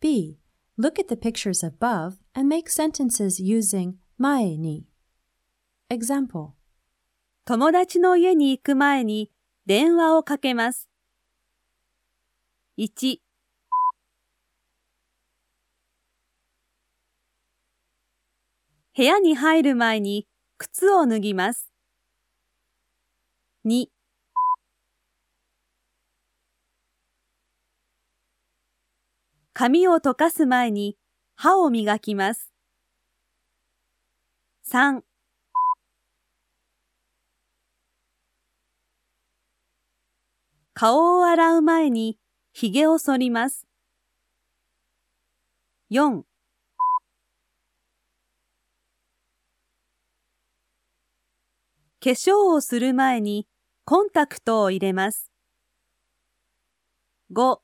B. Look at the pictures above and make sentences using 前に。Example. 友達の家に行く前に電話をかけます。1、部屋に入る前に靴を脱ぎます。2、髪を溶かす前に歯を磨きます。3、顔を洗う前にひげを剃ります。4、化粧をする前にコンタクトを入れます。5、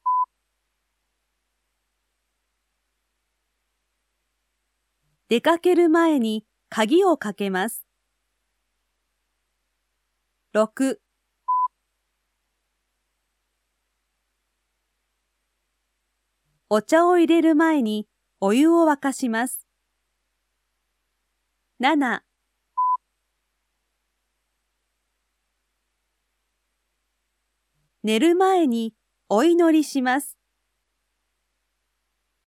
出かける前に鍵をかけます。6、お茶を入れる前にお湯を沸かします。7、寝る前にお祈りします。